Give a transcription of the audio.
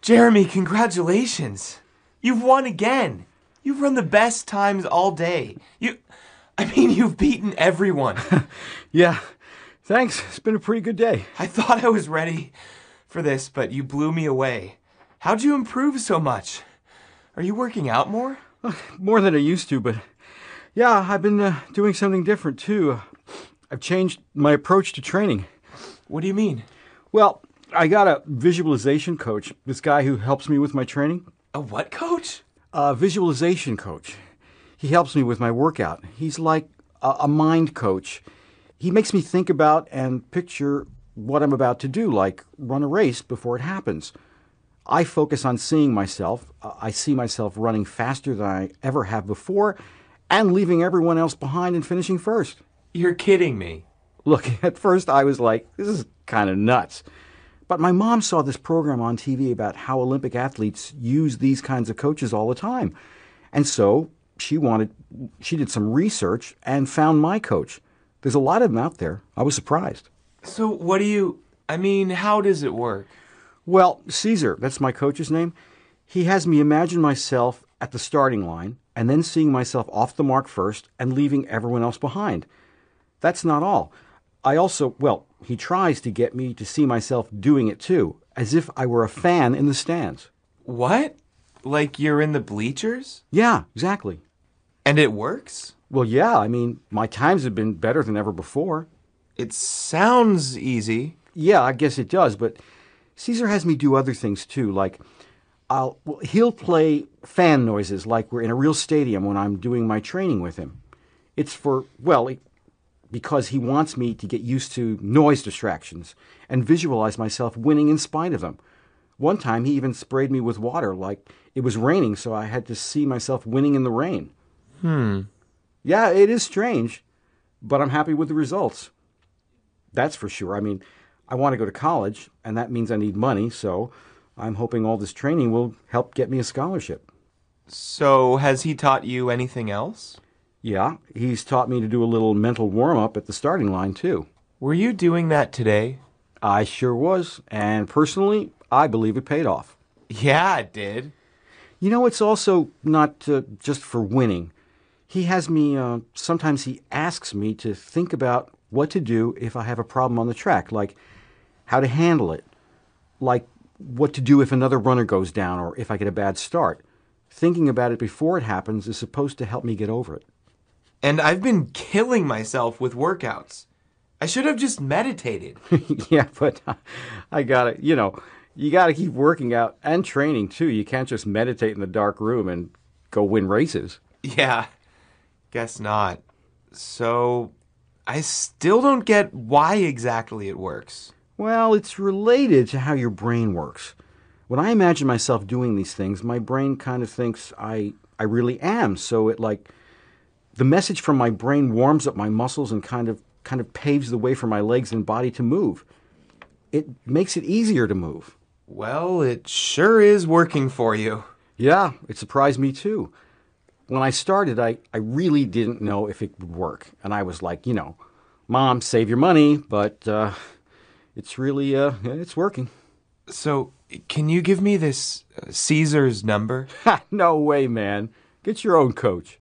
Jeremy, congratulations. You've won again. You've run the best times all day. You've beaten everyone. Yeah, thanks. It's been a pretty good day. I thought I was ready for this, but you blew me away. How'd you improve so much? Are you working out more? More than I used to, but yeah, I've been doing something different too. I've changed my approach to training. What do you mean? Well, I got a visualization coach, this guy who helps me with my training. A what coach? A visualization coach. He helps me with my workout. He's like a mind coach. He makes me think about and picture what I'm about to do, like run a race before it happens. I focus on seeing myself. I see myself running faster than I ever have before and leaving everyone else behind and finishing first. You're kidding me. Look, at first I was like, this is kind of nuts. But my mom saw this program on TV about how Olympic athletes use these kinds of coaches all the time. And so she did some research and found my coach. There's a lot of them out there. I was surprised. So how does it work? Well, Caesar, that's my coach's name. He has me imagine myself at the starting line and then seeing myself off the mark first and leaving everyone else behind. That's not all. He tries to get me to see myself doing it too, as if I were a fan in the stands. What? Like you're in the bleachers? Yeah, exactly. And it works? Well, yeah, my times have been better than ever before. It sounds easy. Yeah, I guess it does, but Caesar has me do other things too, like he'll play fan noises like we're in a real stadium when I'm doing my training with him. It's because he wants me to get used to noise distractions and visualize myself winning in spite of them. One time he even sprayed me with water like it was raining, so I had to see myself winning in the rain. Yeah, it is strange, but I'm happy with the results. That's for sure. I want to go to college, and that means I need money, so I'm hoping all this training will help get me a scholarship. So has he taught you anything else? Yeah, he's taught me to do a little mental warm-up at the starting line, too. Were you doing that today? I sure was, and personally, I believe it paid off. Yeah, it did. It's also not just for winning. He has me, sometimes he asks me to think about what to do if I have a problem on the track, like how to handle it, like what to do if another runner goes down or if I get a bad start. Thinking about it before it happens is supposed to help me get over it. And I've been killing myself with workouts. I should have just meditated. Yeah, but I got it. You got to keep working out and training, too. You can't just meditate in the dark room and go win races. Yeah, guess not. So, I still don't get why exactly it works. Well, it's related to how your brain works. When I imagine myself doing these things, my brain kind of thinks I really am. So the message from my brain warms up my muscles and kind of paves the way for my legs and body to move. It makes it easier to move. Well, it sure is working for you. Yeah, it surprised me too. When I started, I really didn't know if it would work. And I was like, Mom, save your money, but it's really, it's working. So, can you give me this Caesar's number? No way, man. Get your own coach.